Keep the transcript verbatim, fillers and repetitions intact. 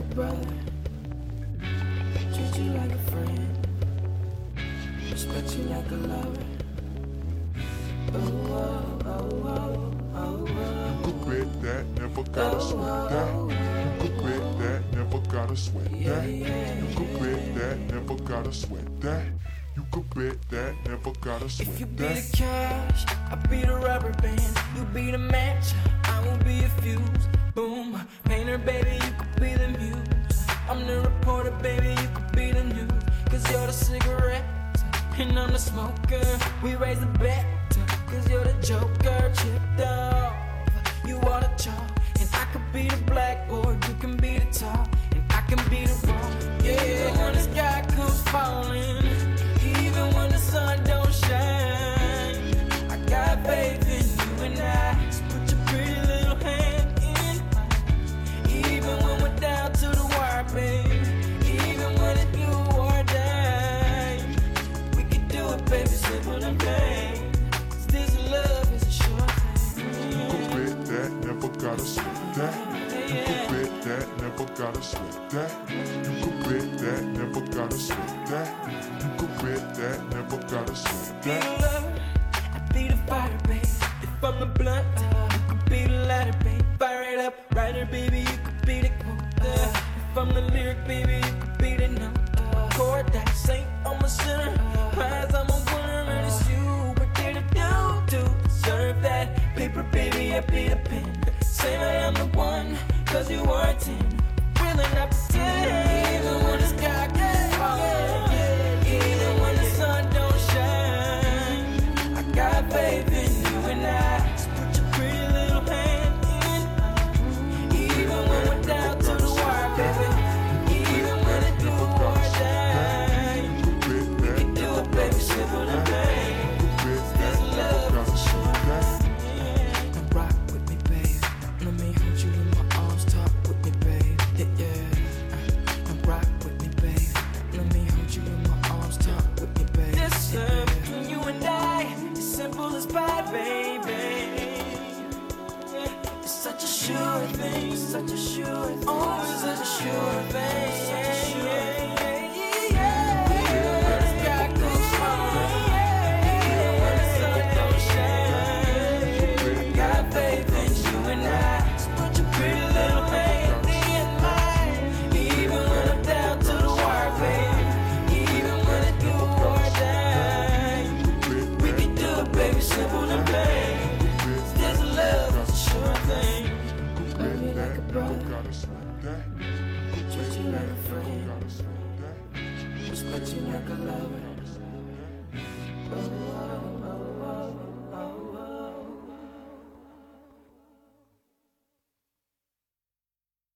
brother, treat you like a friend, respect you like a lover. Oh, oh, oh, oh, oh, oh. You could bet that, never gotta Oh, sweat that. oh, You could bet that, never gotta sweat Yeah, that. yeah, You could bet that, never gotta sweat that. You could bet that, never gotta If you sweat be that. the cash, I be the rubber band. You be the match, I will be a fuse. Boom, painter, baby, you could be the muse. I'm the reporter, baby, you could be the news. Cause you're the cigarette, and I'm the smoker. We raise the bet, cause you're the joker. Chipped off, you are the chalk. And I could be the blackboard, you can be the top. And I can be the rock, yeah. When the sky comes falling, even when the sun don't shine, I got faith in you and I. So put your pretty little hand in mine. Even when we're down to the wire, babe. Even when it's you or die, we can do it, baby, simple and plain. 'Cause this love is a short thing. You could bet that, never gotta sweat that. You could bet that, never gotta sweat that. You could bet that, never gotta sweat that. You could bet that, never gotta sweat Be the that. lover, I be the fire, babe. If I'm the blunt, you could be the lighter, babe. Fire it up, writer, baby, you could be the quote. If I'm the lyric, baby, you could be the note. Chord that ain't I'm a sinner, prize I'm a winner, and it's you. What did I do to deserve that? Paper, baby, I be the pen. Say that I'm the one, cause you are a ten. Willing up to ten, even when the sky gets falling, even when the sun don't shine. I got faith in you and I. So put your pretty little hand in mine. Even when we're down to the wire, baby. Even when it's do or die, You could bet we that, can do never it, baby, gotta simple sweat and that. plain. You could bet that, This never love gotta is a short sweat that. thing. Now rock with me, babe. Let me hold you in my arms, talk with me, babe. Yeah, yeah. Uh, now rock with me, babe. Let me hold you in my arms, talk with me, babe. This love between you and I is simple as pie, baby. It's such a sure thing, such a sure thing. Oh, it's such a sure thing, such a sure thing. Even when the sky goes falling, even when the sun don't shine, I got faith in you and I. So put your pretty little hand in mine. Even when I'm down to the wire, babe. Even when it's do or die, we can do it, baby, simple and plain. This love is a sure thing. Love you like a brother, Gotta sweat that. treat you like a friend, Gotta sweat that. respect you like a lover.